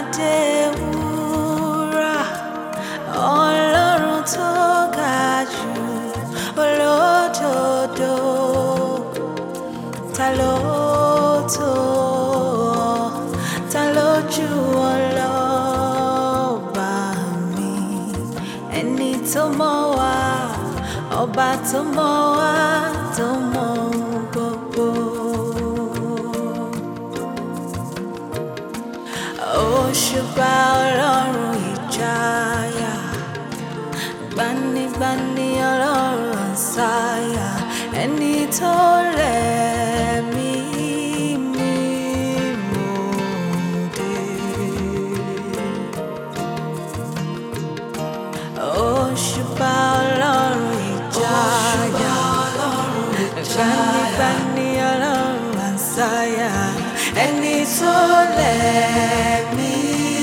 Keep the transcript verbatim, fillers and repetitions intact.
Adéwúrà, Ọlọ́run tó ga jù, olódodo, ta ló tó, ta ló jù ọ́ lọ, Ọba mi, ẹni tó mọ̀ wá, ọba tó mọ̀ wá, tó mọ̀ ohun gbogbo. Òṣùpá Ọlọ́run ìjayà, gbanigbani Ọlọ́run àǹsáyà, ẹni tó lẹ̀mí mímọ́ dé. Òṣùpá Ọlọ́run ìjayà, gbanigbani Ọlọ́run àǹsáyà, ẹni tó lẹ̀mí